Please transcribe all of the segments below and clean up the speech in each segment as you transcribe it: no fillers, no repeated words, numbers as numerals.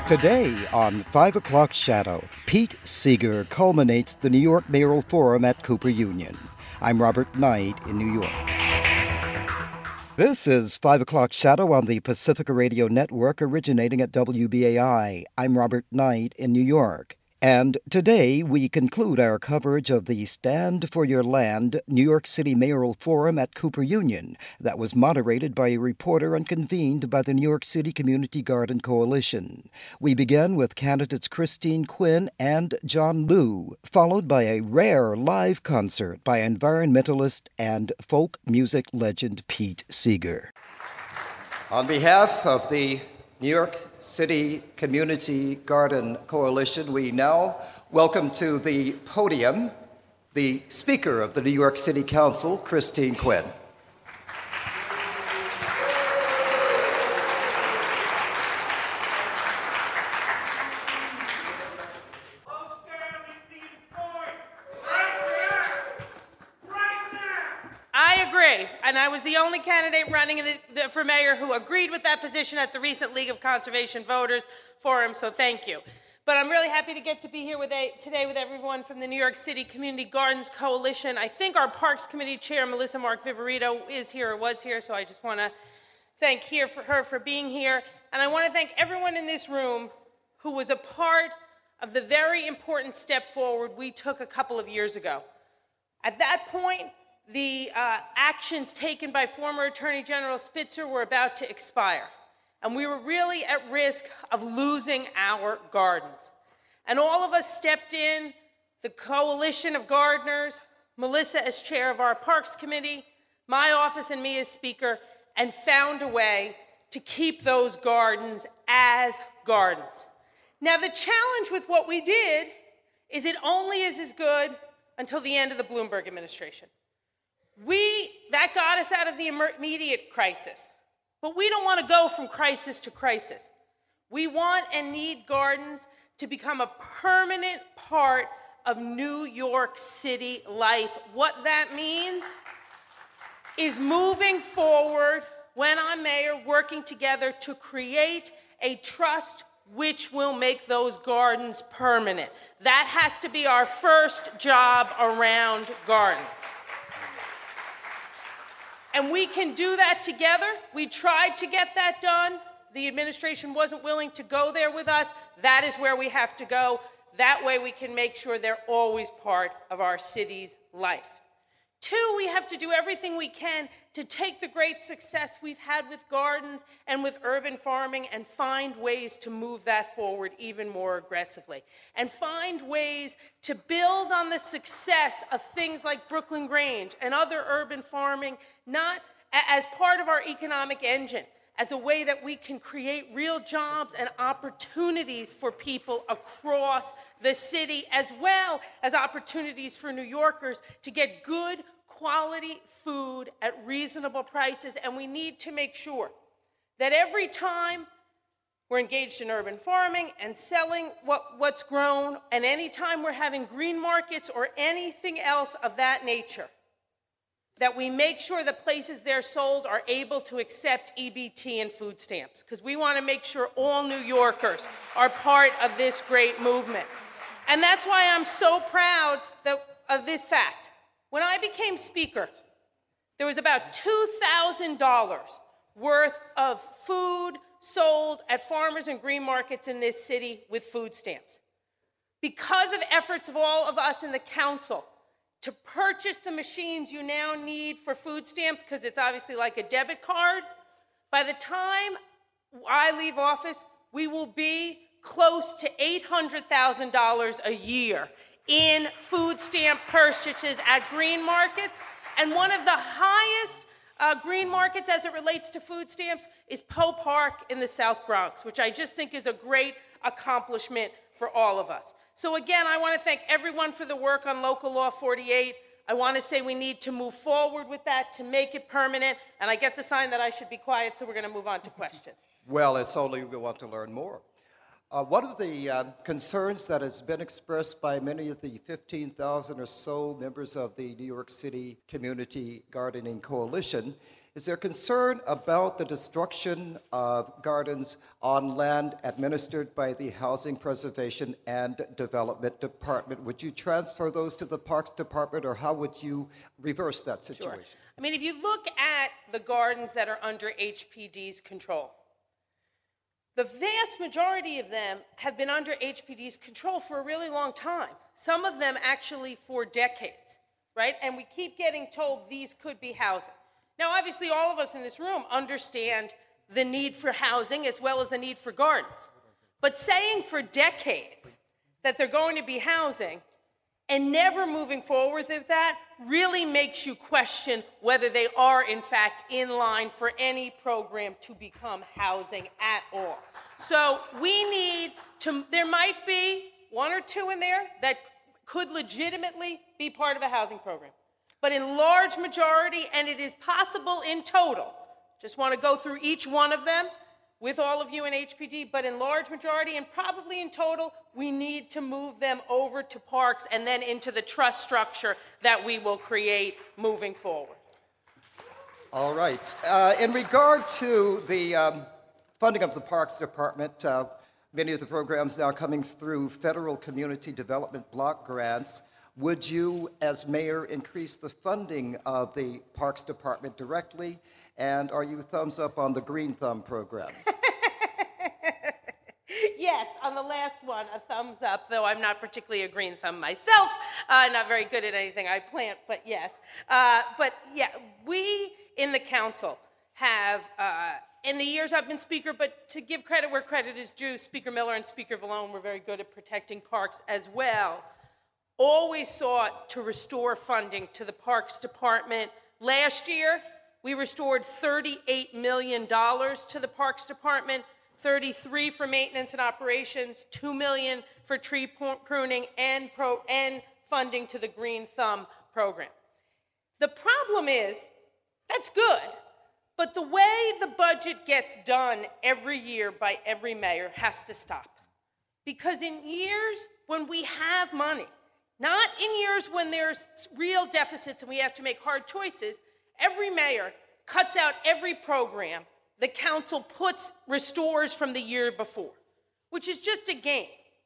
Today on 5 O'Clock Shadow, Pete Seeger culminates the New York Mayoral Forum at Cooper Union. I'm Robert Knight in New York. This is 5 O'Clock Shadow on the Pacifica Radio Network originating at WBAI. I'm Robert Knight in New York. And today we conclude our coverage of the Stand for Your Land New York City Mayoral Forum at Cooper Union that was moderated by a reporter and convened by the New York City Community Garden Coalition. We begin with candidates Christine Quinn and John Liu, followed by a rare live concert by environmentalist and folk music legend Pete Seeger. On behalf of the New York City Community Garden Coalition, we now welcome to the podium the Speaker of the New York City Council, Christine Quinn. And I was the only candidate running for mayor who agreed with that position at the recent League of Conservation Voters Forum, so thank you. But I'm really happy to get to be here today with everyone from the New York City Community Gardens Coalition. I think our Parks Committee Chair, Melissa Mark Viverito, is here or was here, so I just want to thank her for being here. And I want to thank everyone in this room who was a part of the very important step forward we took a couple of years ago. At that point, the actions taken by former Attorney General Spitzer were about to expire, and we were really at risk of losing our gardens. And all of us stepped in, the coalition of gardeners, Melissa as chair of our Parks Committee, my office and me as speaker, and found a way to keep those gardens as gardens. Now, the challenge with what we did is it only is as good until the end of the Bloomberg administration. That got us out of the immediate crisis, but we don't want to go from crisis to crisis. We want and need gardens to become a permanent part of New York City life. What that means is moving forward, when I'm mayor, working together to create a trust which will make those gardens permanent. That has to be our first job around gardens. And we can do that together. We tried to get that done. The administration wasn't willing to go there with us. That is where we have to go. That way we can make sure they're always part of our city's life. Two, we have to do everything we can to take the great success we've had with gardens and with urban farming and find ways to move that forward even more aggressively. And find ways to build on the success of things like Brooklyn Grange and other urban farming, not as part of our economic engine, as a way that we can create real jobs and opportunities for people across the city, as well as opportunities for New Yorkers to get good quality food at reasonable prices. And we need to make sure that every time we're engaged in urban farming and selling what's grown, and any time we're having green markets or anything else of that nature, that we make sure the places they're sold are able to accept EBT and food stamps, because we want to make sure all New Yorkers are part of this great movement. And that's why I'm so proud of this fact. When I became speaker, there was about $2,000 worth of food sold at farmers and green markets in this city with food stamps. Because of efforts of all of us in the council to purchase the machines you now need for food stamps, because it's obviously like a debit card, by the time I leave office, we will be close to $800,000 a year in food stamp purchases at green markets. And one of the highest green markets as it relates to food stamps is Poe Park in the South Bronx, which I just think is a great accomplishment for all of us. So again, I want to thank everyone for the work on Local Law 48. I want to say we need to move forward with that to make it permanent. And I get the sign that I should be quiet, so we're going to move on to questions. Well, it's only we want to learn more. One of the concerns that has been expressed by many of the 15,000 or so members of the New York City Community Gardening Coalition Is there concern about the destruction of gardens on land administered by the Housing Preservation and Development Department? Would you transfer those to the Parks Department, or how would you reverse that situation? Sure. I mean, if you look at the gardens that are under HPD's control, the vast majority of them have been under HPD's control for a really long time. Some of them actually for decades, right? And we keep getting told these could be housing. Now, obviously, all of us in this room understand the need for housing as well as the need for gardens. But saying for decades that they're going to be housing and never moving forward with that really makes you question whether they are, in fact, in line for any program to become housing at all. So we need to, there might be one or two in there that could legitimately be part of a housing program. But in large majority, and it is possible in total, just want to go through each one of them with all of you in HPD, but in large majority and probably in total, we need to move them over to parks and then into the trust structure that we will create moving forward. All right. In regard to the funding of the Parks Department, many of the programs now coming through federal community development block grants. Would you, as mayor, increase the funding of the Parks Department directly? And are you thumbs up on the Green Thumb program? Yes, on the last one, a thumbs up, though I'm not particularly a green thumb myself. Not very good at anything I plant, but yes. But yeah, we in the council have, in the years I've been speaker, but to give credit where credit is due, Speaker Miller and Speaker Vallone were very good at protecting parks as well. Always sought to restore funding to the Parks Department. Last year, we restored $38 million to the Parks Department, $33 for maintenance and operations, $2 million for tree pruning, and funding to the Green Thumb program. The problem is, that's good, but the way the budget gets done every year by every mayor has to stop. Because in years when we have money, not in years when there's real deficits and we have to make hard choices, every mayor cuts out every program the council restores from the year before, which is just a game.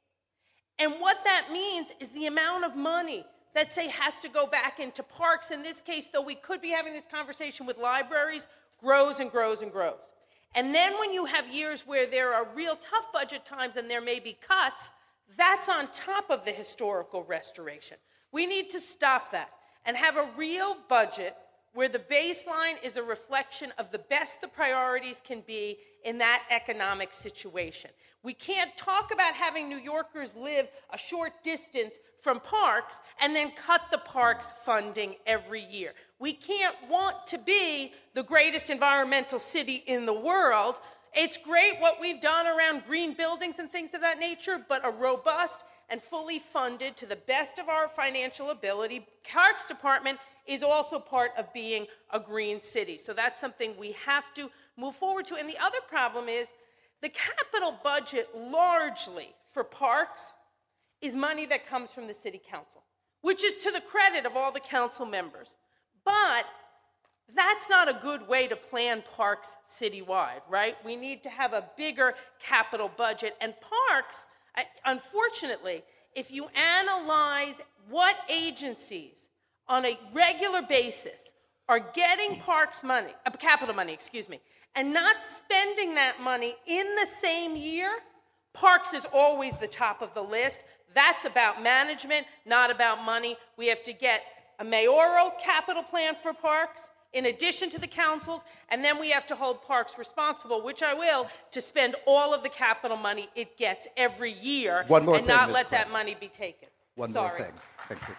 And what that means is the amount of money that, say, has to go back into parks, in this case, though we could be having this conversation with libraries, grows and grows and grows. And then when you have years where there are real tough budget times and there may be cuts, that's on top of the historical restoration. We need to stop that and have a real budget where the baseline is a reflection of the best the priorities can be in that economic situation. We can't talk about having New Yorkers live a short distance from parks and then cut the parks funding every year. We can't want to be the greatest environmental city in the world. It's great what we've done around green buildings and things of that nature, but a robust and fully funded, to the best of our financial ability, Parks Department is also part of being a green city. So that's something we have to move forward to. And the other problem is the capital budget largely for parks is money that comes from the city council, which is to the credit of all the council members. But that's not a good way to plan parks citywide, right? We need to have a bigger capital budget. And parks, unfortunately, if you analyze what agencies on a regular basis are getting parks money, capital money, and not spending that money in the same year, parks is always the top of the list. That's about management, not about money. We have to get a mayoral capital plan for parks, in addition to the councils, and then we have to hold parks responsible, which I will, to spend all of the capital money it gets every year and not let that money be taken. One more thing. Thank you.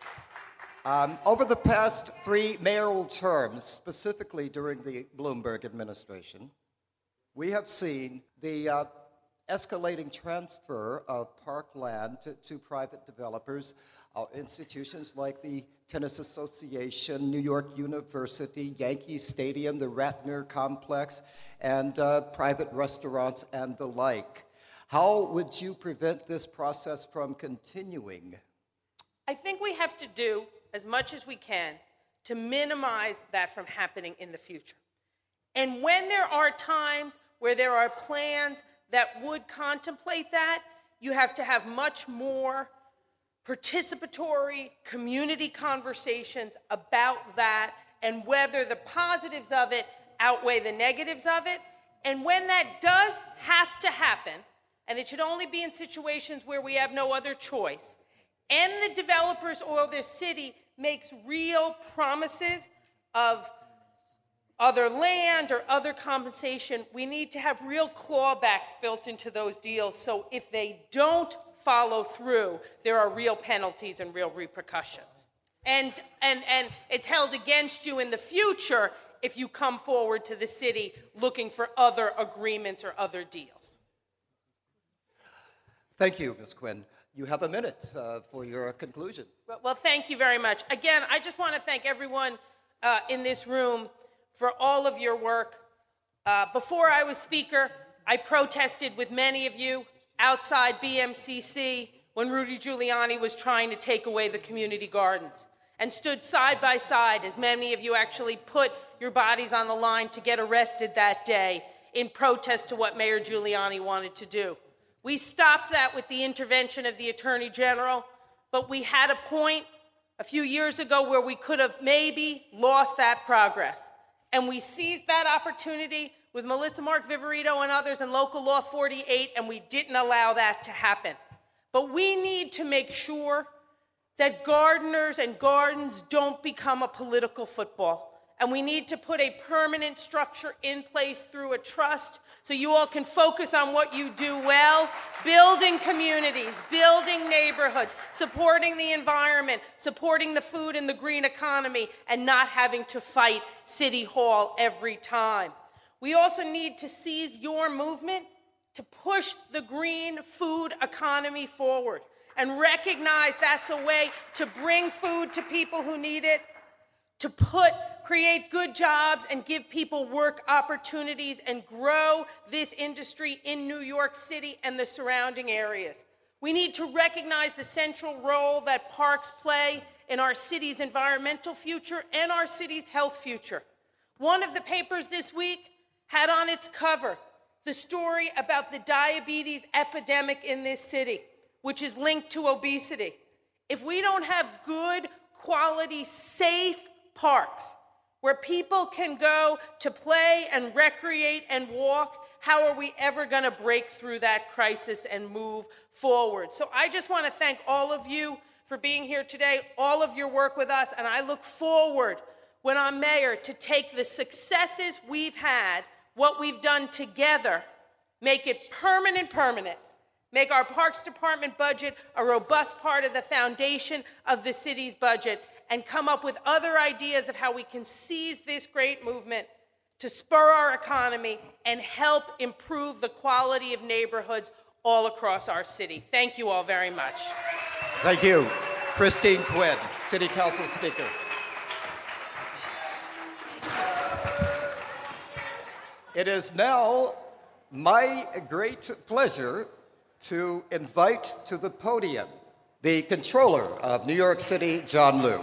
Over the past 3 mayoral terms, specifically during the Bloomberg administration, we have seen the escalating transfer of park land to private developers, institutions like the Tennis Association, New York University, Yankee Stadium, the Ratner Complex, and private restaurants and the like. How would you prevent this process from continuing? I think we have to do as much as we can to minimize that from happening in the future. And when there are times where there are plans that would contemplate that, you have to have much more participatory community conversations about that and whether the positives of it outweigh the negatives of it. And when that does have to happen, and it should only be in situations where we have no other choice, and the developers or the city makes real promises of other land or other compensation, we need to have real clawbacks built into those deals, so if they don't follow through, there are real penalties and real repercussions. And it's held against you in the future if you come forward to the city looking for other agreements or other deals. Thank you, Ms. Quinn. You have a minute for your conclusion. Well, thank you very much. Again, I just want to thank everyone in this room for all of your work. Before I was Speaker, I protested with many of you outside BMCC when Rudy Giuliani was trying to take away the community gardens, and stood side by side as many of you actually put your bodies on the line to get arrested that day in protest to what Mayor Giuliani wanted to do. We stopped that with the intervention of the Attorney General, but we had a point a few years ago where we could have maybe lost that progress. And we seized that opportunity with Melissa Mark Viverito and others in Local Law 48, and we didn't allow that to happen. But we need to make sure that gardeners and gardens don't become a political football. And we need to put a permanent structure in place through a trust so you all can focus on what you do well, building communities, building neighborhoods, supporting the environment, supporting the food and the green economy, and not having to fight City Hall every time. We also need to seize your movement to push the green food economy forward and recognize that's a way to bring food to people who need it, to create good jobs and give people work opportunities and grow this industry in New York City and the surrounding areas. We need to recognize the central role that parks play in our city's environmental future and our city's health future. One of the papers this week had on its cover the story about the diabetes epidemic in this city, which is linked to obesity. If we don't have good, quality, safe parks where people can go to play and recreate and walk, how are we ever going to break through that crisis and move forward? So I just want to thank all of you for being here today, all of your work with us, and I look forward, when I'm mayor, to take the successes we've had, what we've done together, make it permanent, make our Parks Department budget a robust part of the foundation of the city's budget, and come up with other ideas of how we can seize this great movement to spur our economy and help improve the quality of neighborhoods all across our city. Thank you all very much. Thank you. Christine Quinn, City Council Speaker. It is now my great pleasure to invite to the podium the Controller of New York City, John Liu.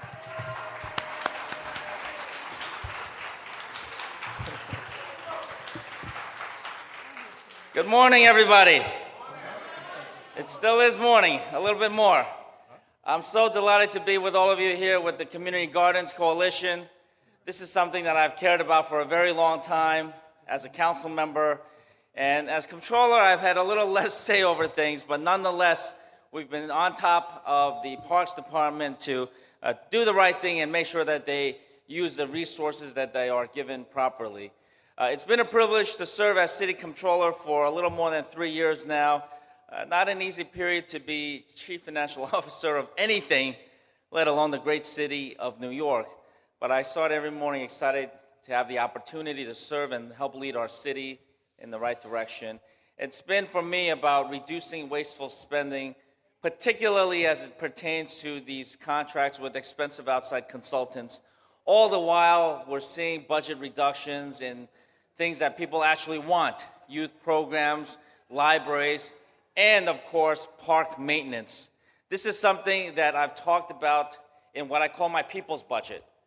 Good morning, everybody. It still is morning, a little bit more. I'm so delighted to be with all of you here with the Community Gardens Coalition. This is something that I've cared about for a very long time as a council member. And as controller, I've had a little less say over things, but nonetheless, we've been on top of the Parks Department to do the right thing and make sure that they use the resources that they are given properly. It's been a privilege to serve as city controller for a little more than 3 years now. Not an easy period to be chief financial officer of anything, let alone the great city of New York. But I start every morning excited to have the opportunity to serve and help lead our city in the right direction. It's been for me about reducing wasteful spending, particularly as it pertains to these contracts with expensive outside consultants. All the while, we're seeing budget reductions in things that people actually want: youth programs, libraries, and of course, park maintenance. This is something that I've talked about in what I call my people's budget.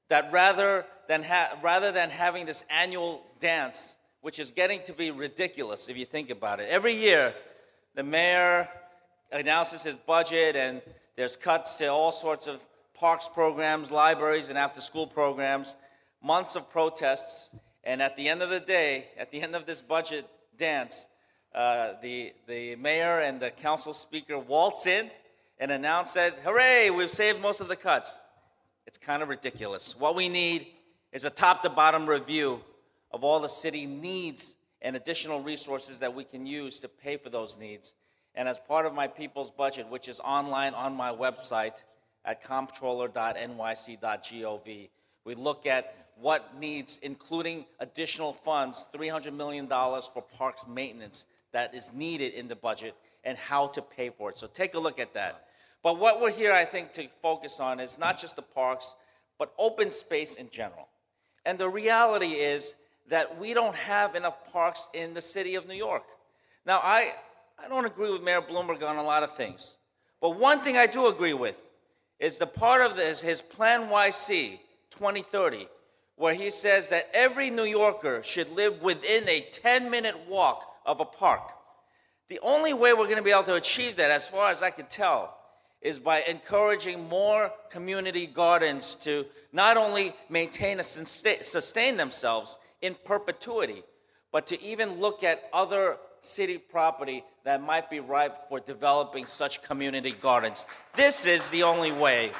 that rather than having this annual dance, which is getting to be ridiculous if you think about it. Every year, the mayor announces his budget, and there's cuts to all sorts of parks programs, libraries, and after-school programs, months of protests, and at the end of the day, at the end of this budget dance, the mayor and the council speaker waltz in and announce that, hooray, we've saved most of the cuts. It's kind of ridiculous. What we need is a top-to-bottom review of all the city needs and additional resources that we can use to pay for those needs. And as part of my people's budget, which is online on my website at comptroller.nyc.gov, we look at what needs, including additional funds, $300 million for parks maintenance that is needed in the budget, and how to pay for it. So take a look at that. But what we're here, I think, to focus on is not just the parks, but open space in general. And the reality is that we don't have enough parks in the city of New York. Now, I don't agree with Mayor Bloomberg on a lot of things. But one thing I do agree with is the part of this, his Plan YC 2030, where he says that every New Yorker should live within a 10-minute walk of a park. The only way we're going to be able to achieve that, as far as I can tell, is by encouraging more community gardens to not only maintain and sustain themselves in perpetuity, but to even look at other city property that might be ripe for developing such community gardens. This is the only way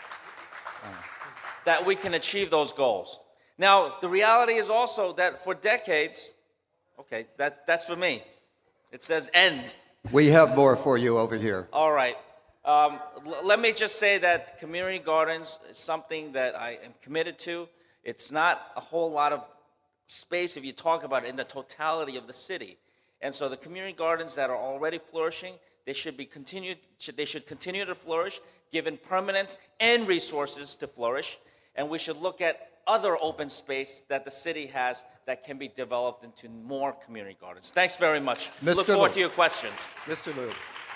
that we can achieve those goals. Now, the reality is also that for decades, okay, that's for me. It says end. We have more for you over here. All right. Let me just say that community gardens is something that I am committed to. It's not a whole lot of space if you talk about it in the totality of the city. And so the community gardens that are already flourishing, they should continue to flourish, given permanence and resources to flourish. And we should look at other open space that the city has that can be developed into more community gardens. Thanks very much. Look forward to your questions. Mr. Liu,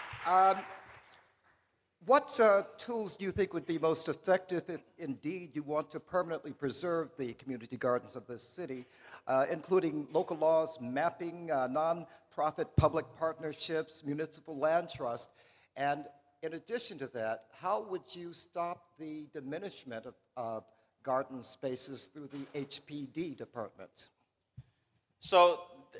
what tools do you think would be most effective if indeed you want to permanently preserve the community gardens of this city, including local laws, mapping, non-profit public partnerships, municipal land trust? And in addition to that, how would you stop the diminishment of garden spaces through the HPD department? So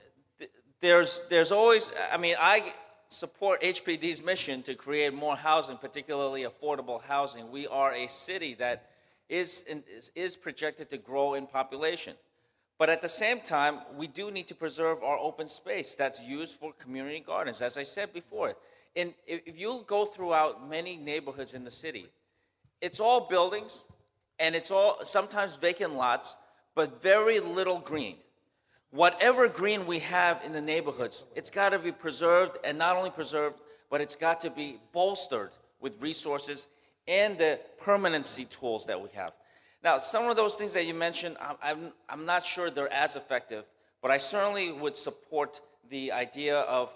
there's always, I support HPD's mission to create more housing, particularly affordable housing. We are a city that is projected to grow in population. But at the same time, we do need to preserve our open space that's used for community gardens. As I said before, if you go throughout many neighborhoods in the city, it's all buildings, and it's all sometimes vacant lots, but very little green. Whatever green we have in the neighborhoods, it's got to be preserved, and not only preserved, but it's got to be bolstered with resources and the permanency tools that we have. Now, some of those things that you mentioned, I'm not sure they're as effective, but I certainly would support the idea of,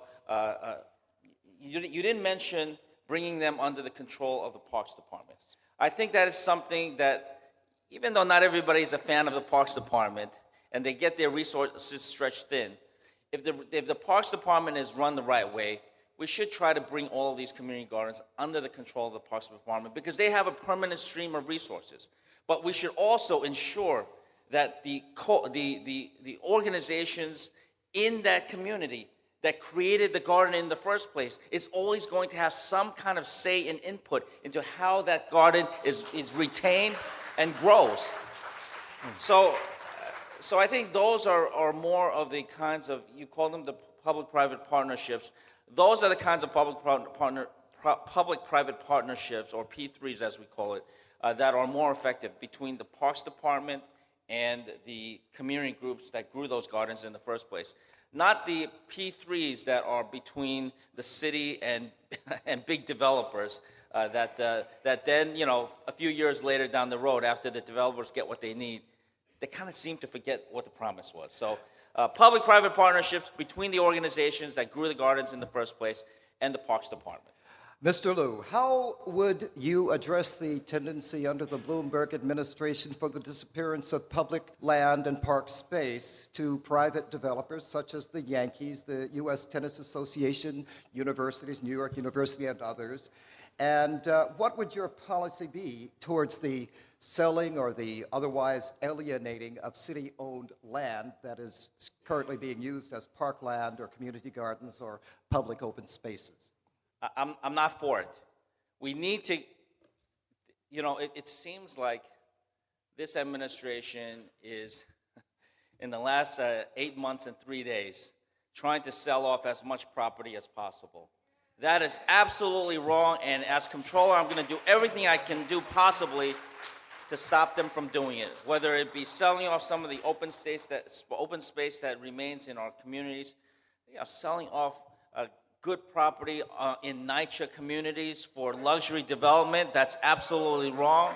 you didn't mention bringing them under the control of the Parks Department. I think that is something that, even though not everybody is a fan of the Parks Department, and they get their resources stretched thin, if the Parks Department is run the right way, we should try to bring all of these community gardens under the control of the Parks Department, because they have a permanent stream of resources. But we should also ensure that the organizations in that community that created the garden in the first place is always going to have some kind of say and input into how that garden is retained and grows. So I think those are more of the kinds of, you call them the public-private partnerships. Those are the kinds of public-private partnerships, or P3s as we call it, that are more effective between the Parks Department and the community groups that grew those gardens in the first place. Not the P3s that are between the city and big developers that then, a few years later down the road, after the developers get what they need, they kind of seem to forget what the promise was. So public-private partnerships between the organizations that grew the gardens in the first place and the Parks Department. Mr. Liu, how would you address the tendency under the Bloomberg administration for the disappearance of public land and park space to private developers such as the Yankees, the U.S. Tennis Association, universities, New York University, and others? And what would your policy be towards the selling or the otherwise alienating of city-owned land that is currently being used as parkland or community gardens or public open spaces? I'm not for it. We need to, it seems like this administration is, in the last 8 months and 3 days, trying to sell off as much property as possible. That is absolutely wrong, and as comptroller, I'm going to do everything I can do possibly to stop them from doing it, whether it be selling off some of the open space that remains in our communities, selling off good property in NYCHA communities for luxury development. That's absolutely wrong.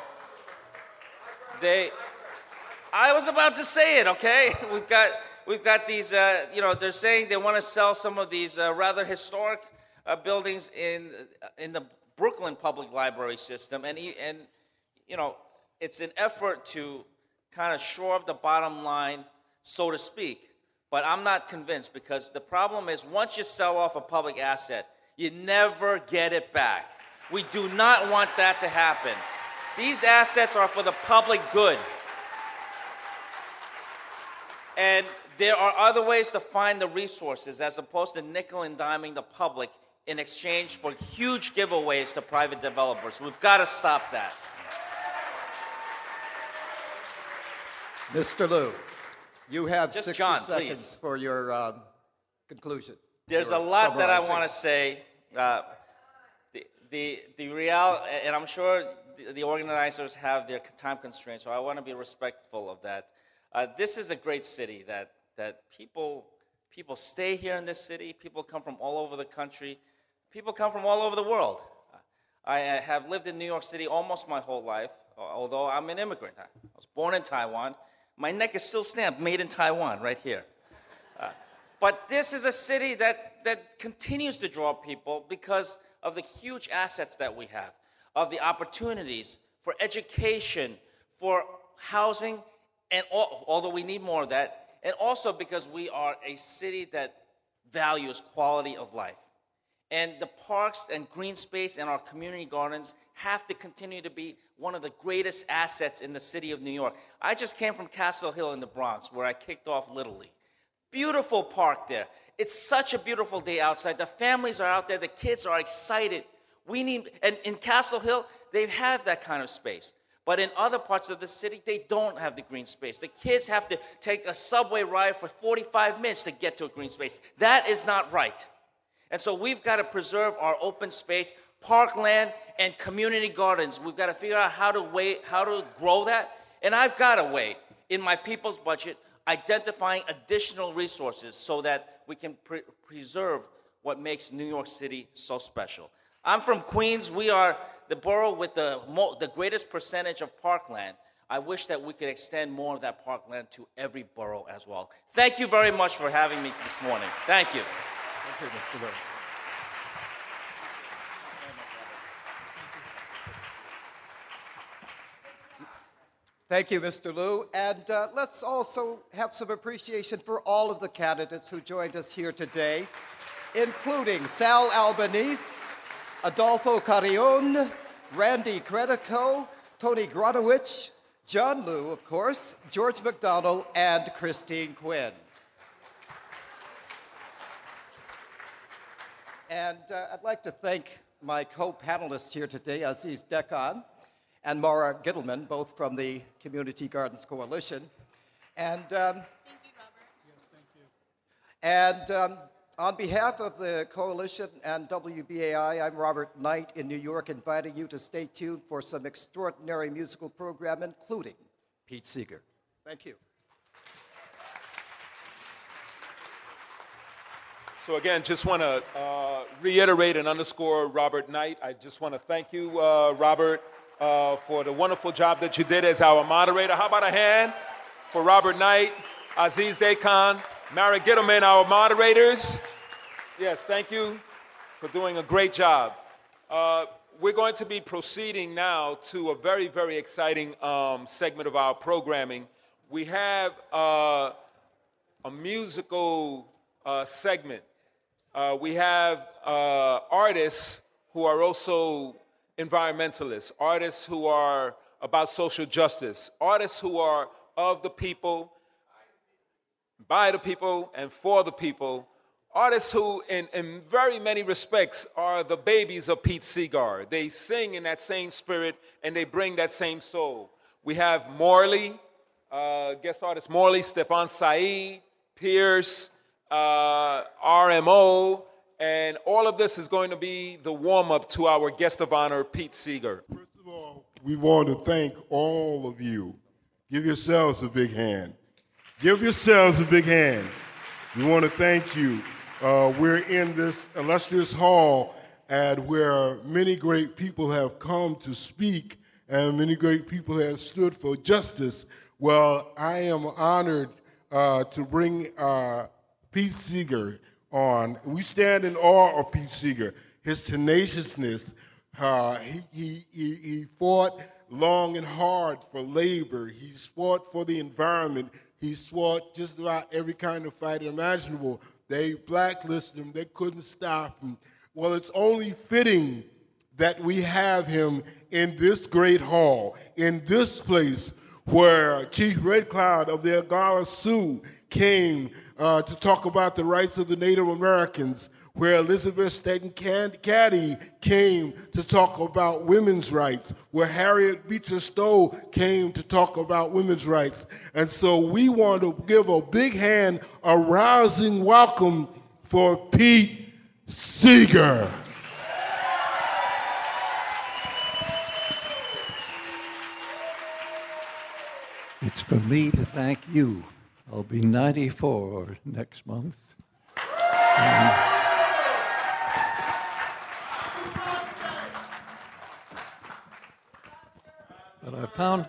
I was about to say it, okay? We've got these, they're saying they want to sell some of these rather historic buildings in the Brooklyn Public Library system, and it's an effort to kind of shore up the bottom line, so to speak. But I'm not convinced, because the problem is once you sell off a public asset, you never get it back. We do not want that to happen. These assets are for the public good. And there are other ways to find the resources as opposed to nickel and diming the public in exchange for huge giveaways to private developers. We've got to stop that. Mr. Liu, you have Just 60 John, seconds please. for your conclusion. There's a lot that I want to say. The reality, and I'm sure the organizers have their time constraints, so I want to be respectful of that. This is a great city that people stay here in this city. People come from all over the country. People come from all over the world. I have lived in New York City almost my whole life, although I'm an immigrant. I was born in Taiwan. My neck is still stamped, made in Taiwan, right here. But this is a city that continues to draw people because of the huge assets that we have, of the opportunities for education, for housing, and although we need more of that, and also because we are a city that values quality of life. And the parks and green space and our community gardens have to continue to be one of the greatest assets in the city of New York. I just came from Castle Hill in the Bronx, where I kicked off Little League. Beautiful park there. It's such a beautiful day outside. The families are out there. The kids are excited. And in Castle Hill, they have that kind of space. But in other parts of the city, they don't have the green space. The kids have to take a subway ride for 45 minutes to get to a green space. That is not right. And so we've got to preserve our open space, parkland, and community gardens. We've got to figure out how to grow that. And I've got a way in my people's budget identifying additional resources so that we can preserve what makes New York City so special. I'm from Queens. We are the borough with the greatest percentage of parkland. I wish that we could extend more of that parkland to every borough as well. Thank you very much for having me this morning. Thank you. Thank you, Mr. Liu. Thank you, Mr. Liu. And let's also have some appreciation for all of the candidates who joined us here today, including Sal Albanese, Adolfo Carrion, Randy Credico, Tony Gronowich, John Liu, of course, George McDonnell, and Christine Quinn. And I'd like to thank my co-panelists here today, Aziz Dekan and Mara Gittleman, both from the Community Gardens Coalition. And thank you, Robert. Yes, thank you. And on behalf of the Coalition and WBAI, I'm Robert Knight in New York, inviting you to stay tuned for some extraordinary musical program, including Pete Seeger. Thank you. So again, just want to reiterate and underscore Robert Knight. I just want to thank you, Robert, for the wonderful job that you did as our moderator. How about a hand for Robert Knight, Aziz Dekan, Mara Gittleman, our moderators. Yes, thank you for doing a great job. We're going to be proceeding now to a very, very exciting segment of our programming. We have a musical segment. We have artists who are also environmentalists, artists who are about social justice, artists who are of the people, by the people, and for the people, artists who, in very many respects, are the babies of Pete Seeger. They sing in that same spirit, and they bring that same soul. We have Morley, guest artist Morley, Stefan Said, Pierce, RMO, and all of this is going to be the warm-up to our guest of honor, Pete Seeger. First of all, we want to thank all of you. Give yourselves a big hand. Give yourselves a big hand. We want to thank you. We're in this illustrious hall where many great people have come to speak and many great people have stood for justice. Well, I am honored to bring Pete Seeger on. We stand in awe of Pete Seeger. His tenaciousness, he fought long and hard for labor. He fought for the environment. He fought just about every kind of fight imaginable. They blacklisted him. They couldn't stop him. Well, it's only fitting that we have him in this great hall, in this place where Chief Red Cloud of the Oglala Sioux came to talk about the rights of the Native Americans, where Elizabeth Stanton Caddy came to talk about women's rights, where Harriet Beecher Stowe came to talk about women's rights. And so we want to give a big hand, a rousing welcome for Pete Seeger. It's for me to thank you. I'll be 94 next month. But I found...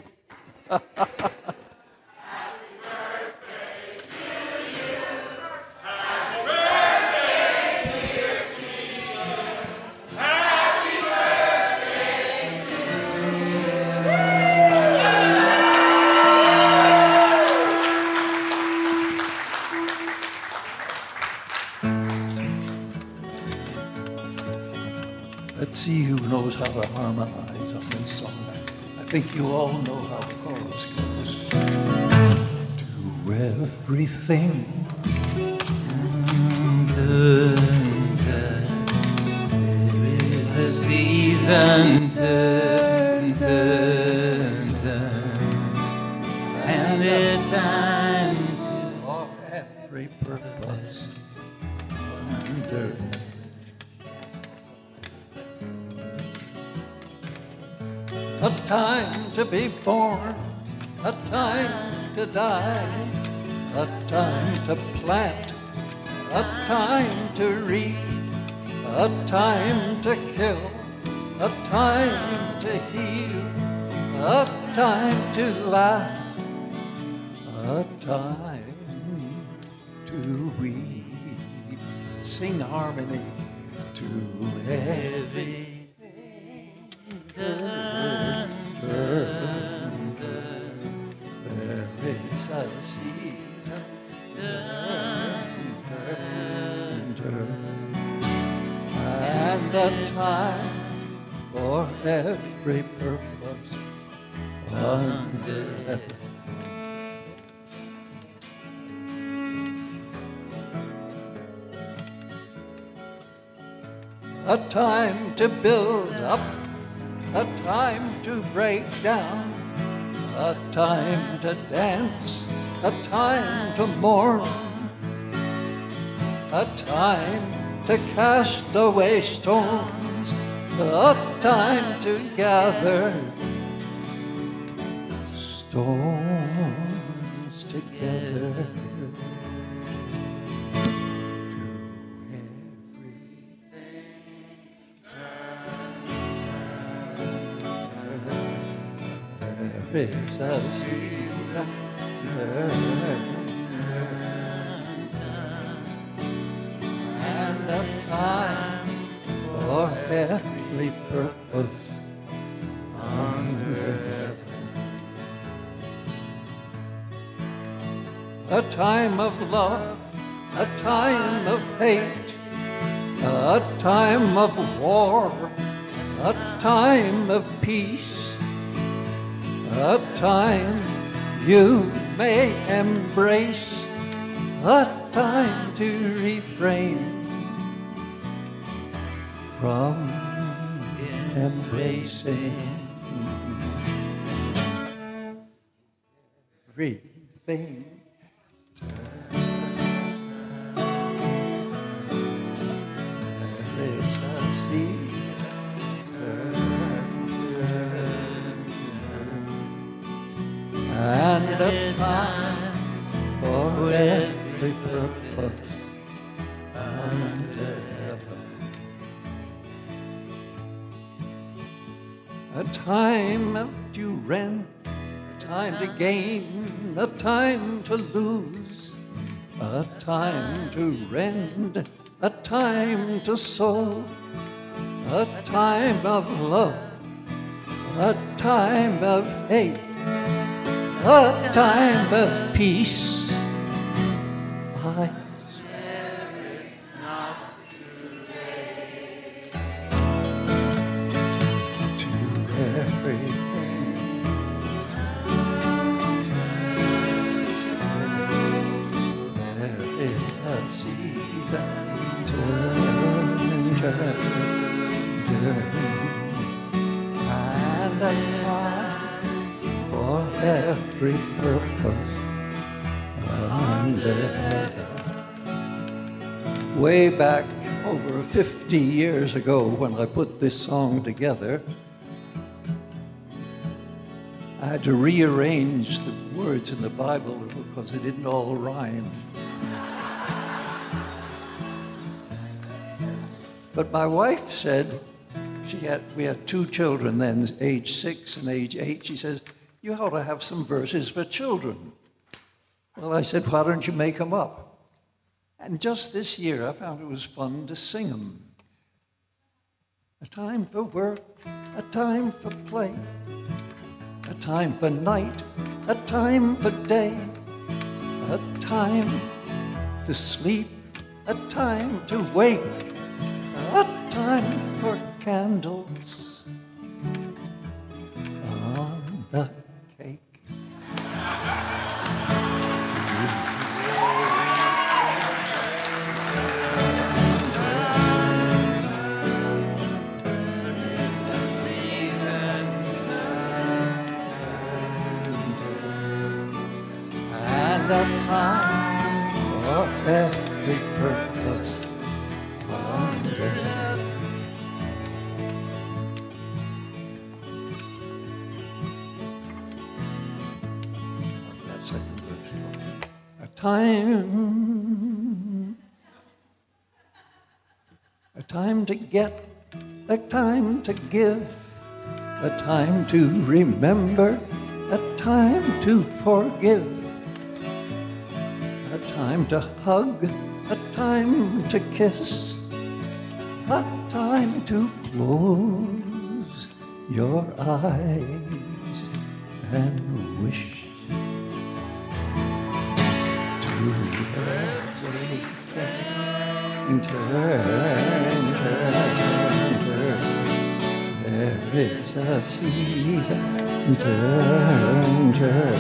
Let's see who knows how to harmonize on this song. I think you all know how the chorus goes. Do everything. There is a season, and a time for every purpose under. A time to be born, a time to die, a time to plant, a time to reap, a time to kill, a time to heal, a time to laugh, a time to weep. Sing harmony to every turn. There is a season, turn, and a time for every purpose under heaven. A time to build up, a time to break down, a time to dance, a time to mourn, a time to cast away stones, a time to gather stones together. There is a season, and a time for every every purpose under heaven. A time of love, a time of hate, a time of war, a time of peace, a time you may embrace, a time to refrain from embracing everything. There is a sea, and a time for every purpose under heaven. A time to rent, a time to gain, a time to lose, a time to rend, a time to sow, a time of love, a time of hate, a time of peace. I swear it's not too late to everything. There is a season, turn, and a time for every purpose under heaven. Way back over 50 years ago when I put this song together, I had to rearrange the words in the Bible because they didn't all rhyme. But my wife said, we had 2 children then, age 6 and age 8. She says, you ought to have some verses for children. Well, I said, why don't you make them up? And just this year, I found it was fun to sing them. A time for work, a time for play, a time for night, a time for day, a time to sleep, a time to wake, a time for candles on the cake. And a time for every purpose under heaven. That second verse. A time to get, a time to give, a time to remember, a time to forgive, a time to hug, a time to kiss, a time to close your eyes and wish to everything turn. There is a season, turn.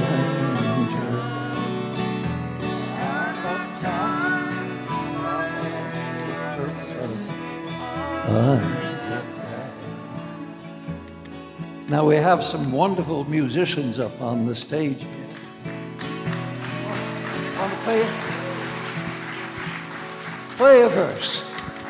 Now we have some wonderful musicians up on the stage. Want to play it? Play a verse.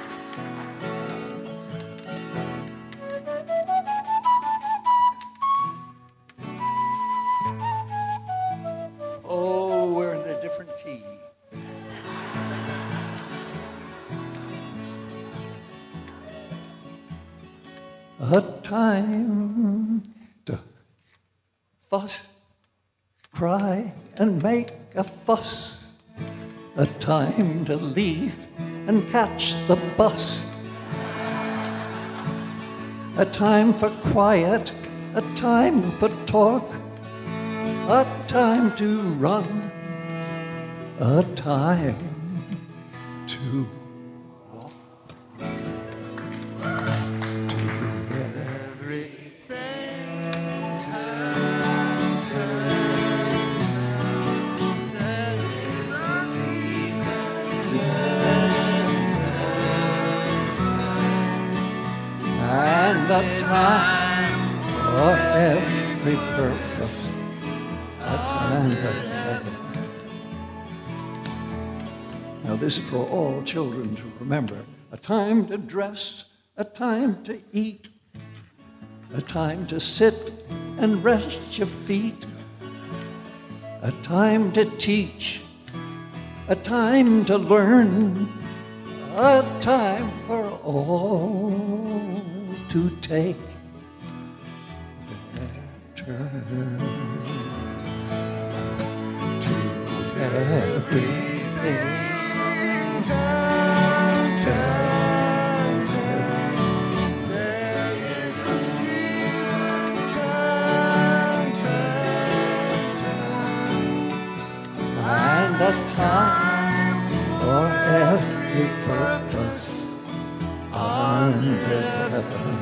Oh, we're in a different key. A time to fuss, cry, and make a fuss. A time to leave and catch the bus. a time for quiet, a time for talk, a time to run, a time to walk. And a time for every purpose, a time for every. Now this is for all children to remember. A time to dress, a time to eat, a time to sit and rest your feet, a time to teach, a time to learn, a time for all to take their turn. To everything, turn, turn, turn. There is a season, turn, turn, turn. And a time for every purpose under heaven.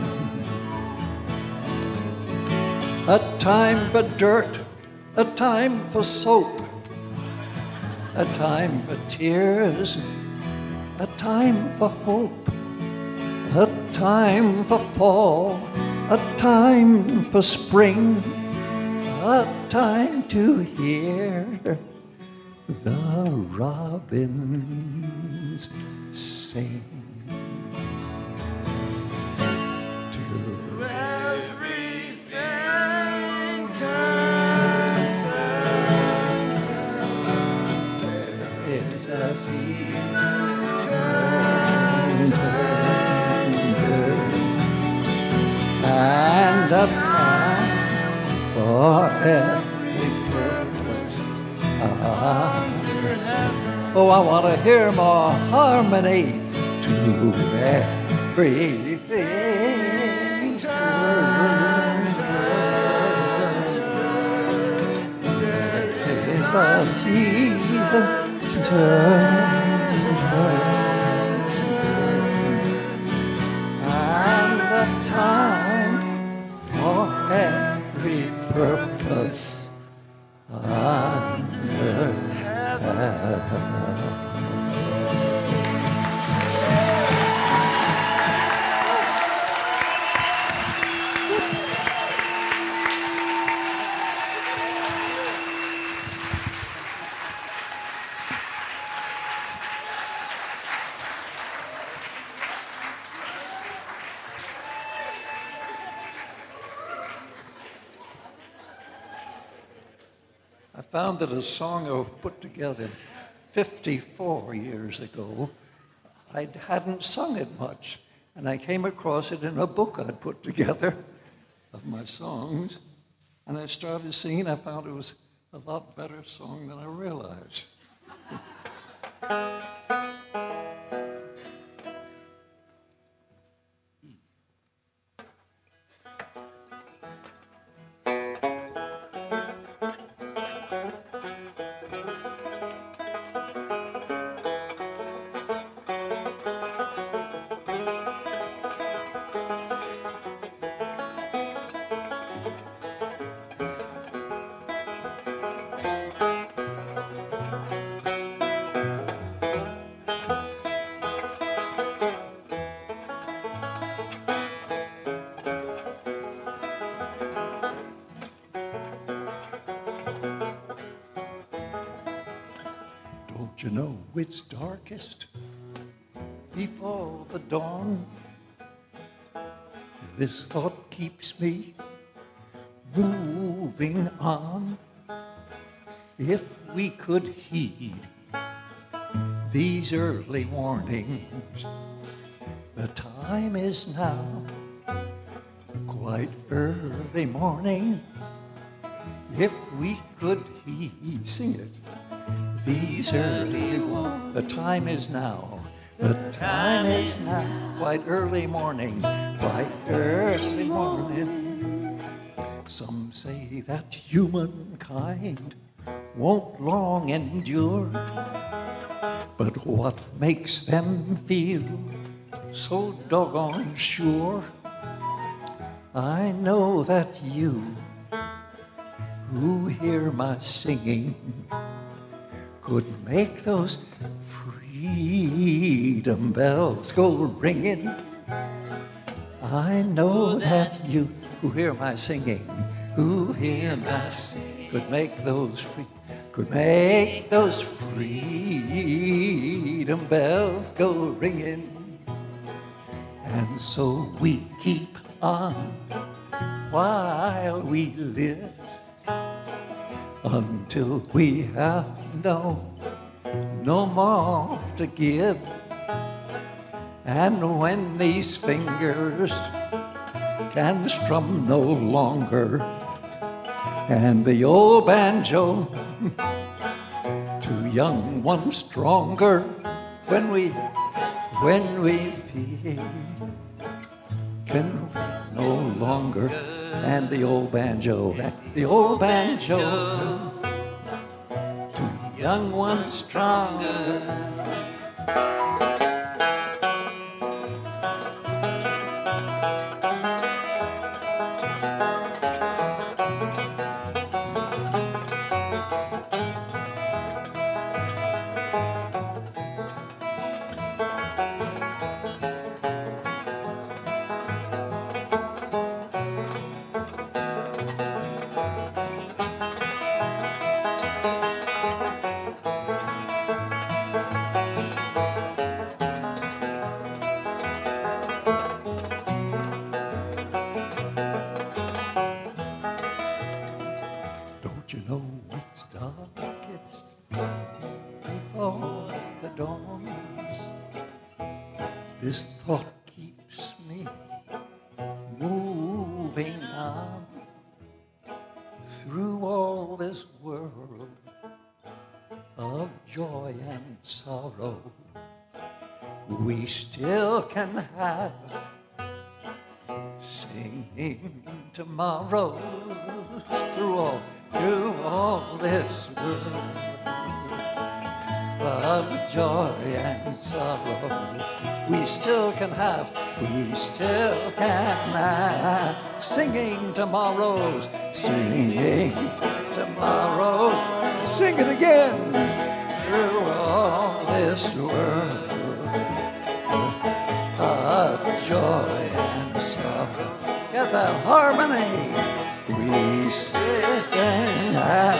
A time for dirt, a time for soap, a time for tears, a time for hope, a time for fall, a time for spring, a time to hear the robins sing. To everything, turn, turn, turn. There is a season, turn, turn, turn. And a time for every purpose under heaven. Oh, I want to hear more harmony. To everything, turn, turn, turn. There is a season, turn, turn, turn. And a time for every purpose under heaven. I found that a song I put together 54 years ago, I hadn't sung it much, and I came across it in a book I'd put together of my songs, and I started singing. I found it was a lot better song than I realized. Don't you know it's darkest before the dawn? This thought keeps me moving on. If we could heed these early warnings, the time is now quite early morning. If we could heed, sing it. These early, the time is now The time is now quite early morning, quite early morning. Some say that humankind won't long endure, but what makes them feel so doggone sure? I know that you who hear my singing could make those freedom bells go ringing. I know that you who hear my singing, who hear my singing, could make those freedom bells go ringing. And so we keep on while we live, until we have no more to give. And when these fingers can strum no longer, and the old banjo too young, one stronger, when we feel can no longer, and the old banjo too young, one stronger. Don't you know it's darkest before the dawns? This thought keeps me moving on through all this world of joy and sorrow. We still can have singing tomorrows through all this world of joy and sorrow. We still can have singing tomorrows, singing tomorrows. Sing it again through all this world of joy and sorrow. Get that harmony. We sit and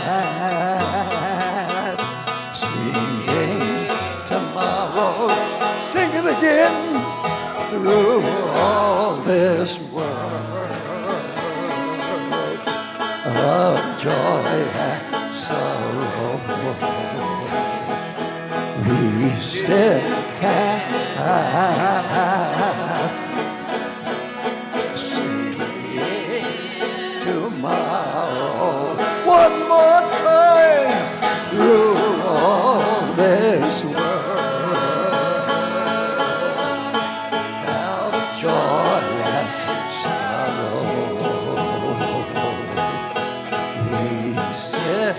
singing tomorrow. Sing it again through all this world of joy and sorrow. We still can tomorrow. One more time through all this world of joy and sorrow. We sit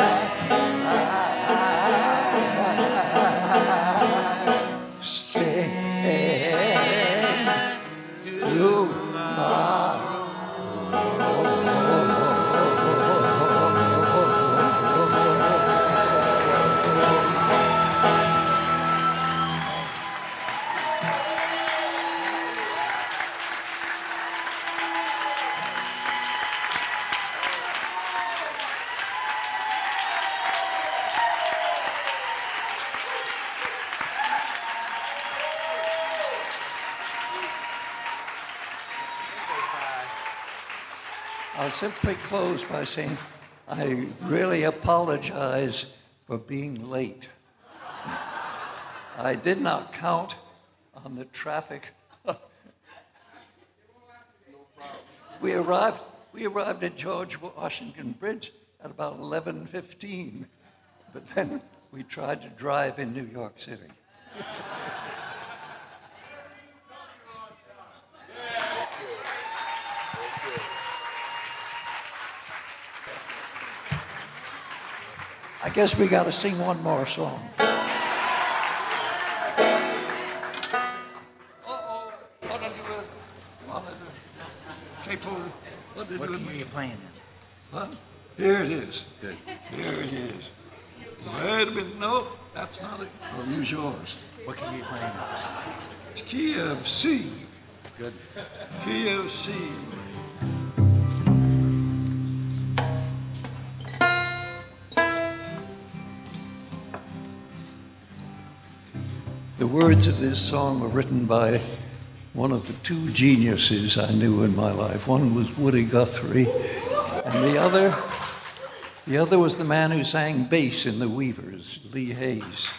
sing tomorrow. I'll simply close by saying I really apologize for being late. I did not count on the traffic. We arrived at George Washington Bridge at about 11:15, but then we tried to drive in New York City. guess we got to sing one more song. What key are you playing? Huh? Here it is. Good. Here it is. Wait a minute. No, that's not it. I'll use yours. What key are you playing? It's key of C. Good. Key of C. The words of this song were written by one of the two geniuses I knew in my life. One was Woody Guthrie, and the other was the man who sang bass in the Weavers, Lee Hayes.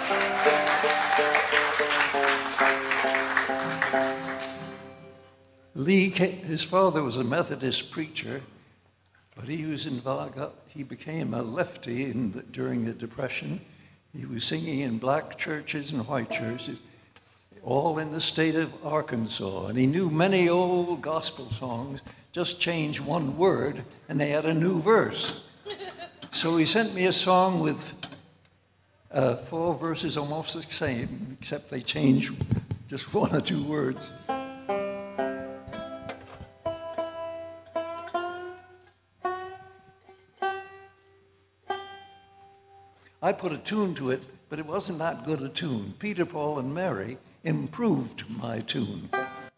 Lee, his father was a Methodist preacher, but he became a lefty during the Depression. He was singing in black churches and white churches, all in the state of Arkansas. And he knew many old gospel songs, just changed one word, and they had a new verse. So he sent me a song with 4 verses almost the same, except they changed just 1 or 2 words. I put a tune to it, but it wasn't that good a tune. Peter, Paul, and Mary improved my tune.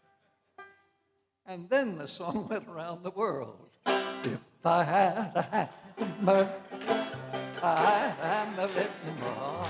And then the song went around the world. If I had a hammer, I'd hammer it more.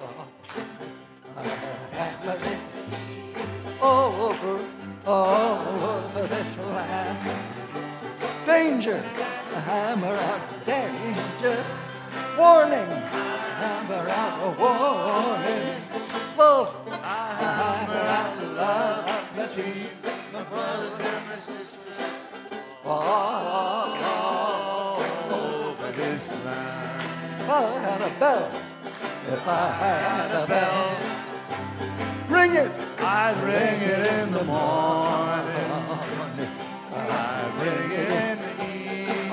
I'd hammer it all over this land. Danger, a hammer out, danger. Warning, hammer out a warning. Love, I hammer out the love between my brothers and my sisters all over this land. If I had a bell, if I had a bell, ring it. I'd ring it in the morning. I'd ring it in the evening.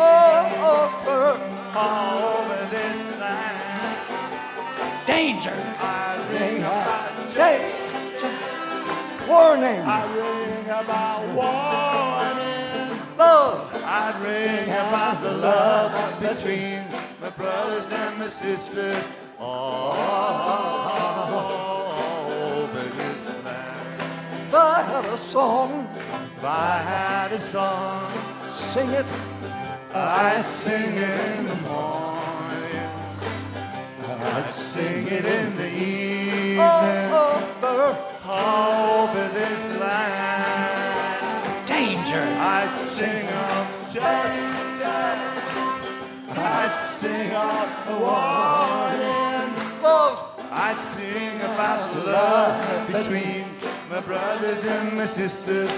All over this land. Danger. I ring about chase. Warning. I ring about warning. Love. I ring about the love between my brothers and my sisters all over this land. If I had a song, if I had a song, sing it. I'd sing it in the morning. I'd sing it in the evening. Over this land. Danger. I'd sing of just. I'd sing of the warning. Love. I'd sing about the love between my brothers and my sisters.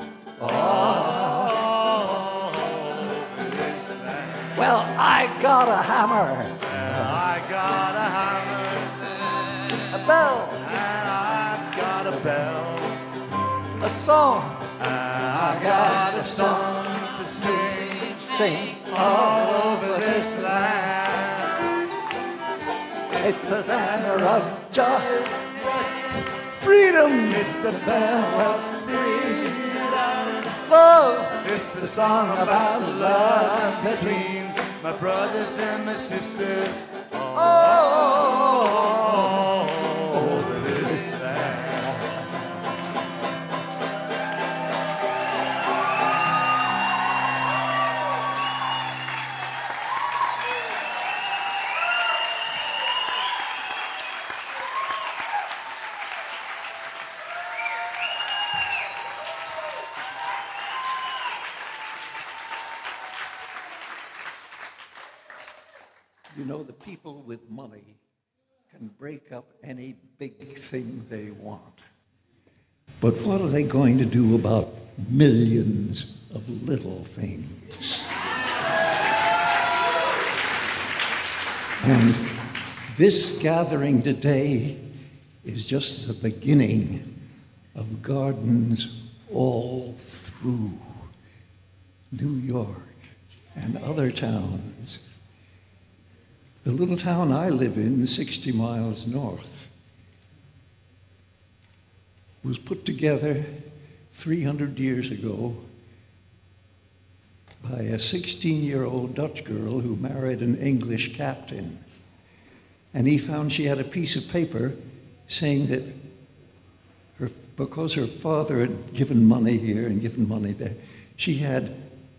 Well, I got a hammer. I got a hammer. A bell. And I've got a bell. A song. I got a song to sing. Sing all over this land. It's the hammer of justice. Freedom. It's the bell of freedom. Love. It's the song about love between my brothers and my sisters all over this land. You know, the people with money can break up any big thing they want. But what are they going to do about millions of little things? And this gathering today is just the beginning of gardens all through New York and other towns. The little town I live in, 60 miles north, was put together 300 years ago by a 16-year-old Dutch girl who married an English captain. And he found she had a piece of paper saying that because her father had given money here and given money there, she had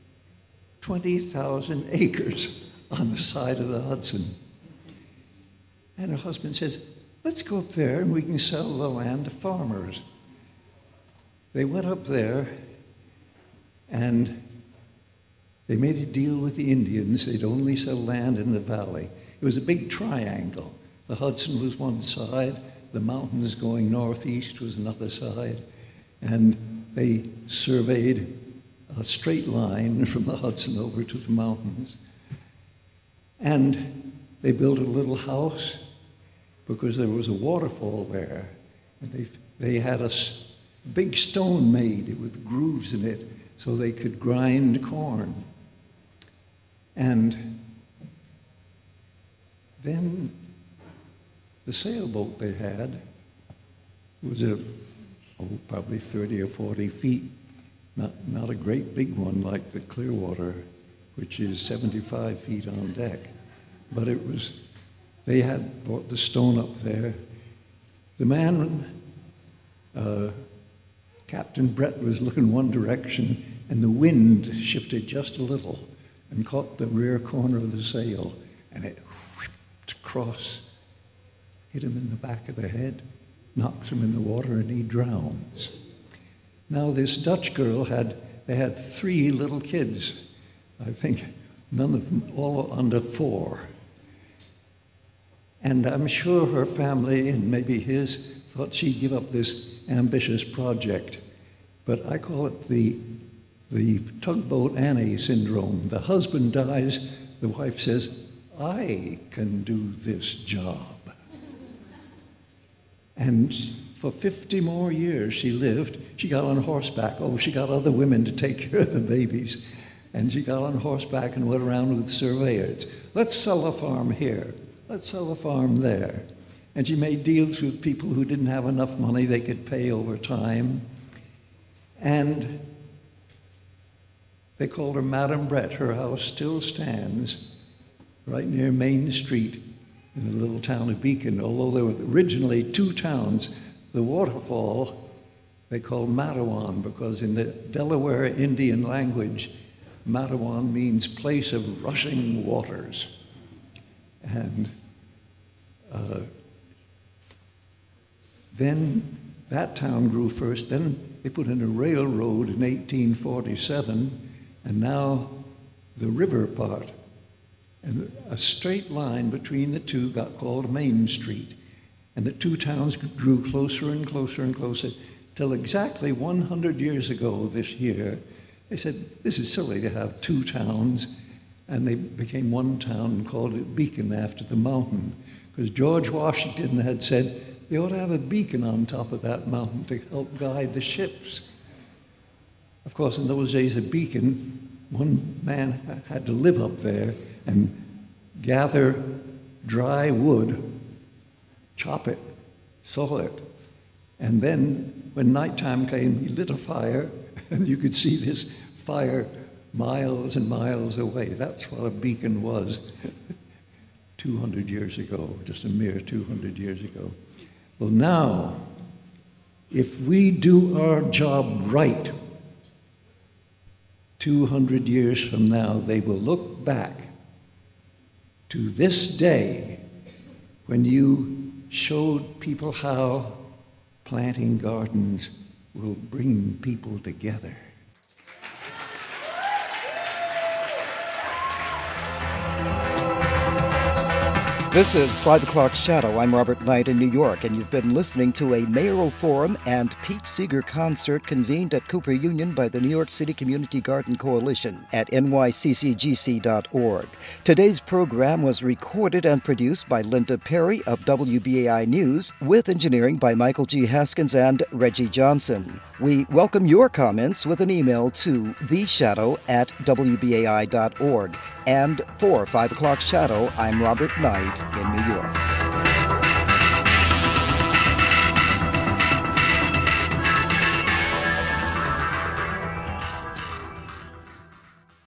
20,000 acres on the side of the Hudson. And her husband says, let's go up there and we can sell the land to farmers. They went up there and they made a deal with the Indians. They'd only sell land in the valley. It was a big triangle. The Hudson was one side, the mountains going northeast was another side, and they surveyed a straight line from the Hudson over to the mountains. And they built a little house because there was a waterfall there. And they had a big stone made with grooves in it so they could grind corn. And then the sailboat they had was probably 30 or 40 feet, not a great big one like the Clearwater, which is 75 feet on deck. But they had brought the stone up there. The man, Captain Brett, was looking one direction, and the wind shifted just a little and caught the rear corner of the sail, and it whipped across, hit him in the back of the head, knocks him in the water, and he drowns. Now this Dutch girl had 3 little kids. I think none of them, all under 4. And I'm sure her family, and maybe his, thought she'd give up this ambitious project. But I call it the Tugboat Annie syndrome. The husband dies, the wife says, I can do this job. And for 50 more years she lived. She got on horseback. She got other women to take care of the babies. And she got on horseback and went around with surveyors. Let's sell a farm here. Let's sell a farm there. And she made deals with people who didn't have enough money they could pay over time. And they called her Madam Brett. Her house still stands right near Main Street in the little town of Beacon, although there were originally 2 towns. The waterfall they called Matawan because in the Delaware Indian language, Matawan means place of rushing waters. And then that town grew first. Then they put in a railroad in 1847, and now the river part. And a straight line between the two got called Main Street. And the 2 towns grew closer and closer and closer till exactly 100 years ago this year, they said, this is silly to have 2 towns. And they became one town and called it Beacon after the mountain. Because George Washington had said they ought to have a beacon on top of that mountain to help guide the ships. Of course, in those days, a beacon, one man had to live up there and gather dry wood, chop it, saw it, and then when nighttime came, he lit a fire, and you could see this fire miles and miles away. That's what a beacon was 200 years ago, just a mere 200 years ago. Well, now, if we do our job right, 200 years from now, they will look back to this day when you showed people how planting gardens will bring people together. This is 5 O'Clock Shadow. I'm Robert Knight in New York, and you've been listening to a mayoral forum and Pete Seeger concert convened at Cooper Union by the New York City Community Garden Coalition at nyccgc.org. Today's program was recorded and produced by Linda Perry of WBAI News, with engineering by Michael G. Haskins and Reggie Johnson. We welcome your comments with an email to theshadow@wbai.org. And for 5 o'clock Shadow, I'm Robert Knight in New York.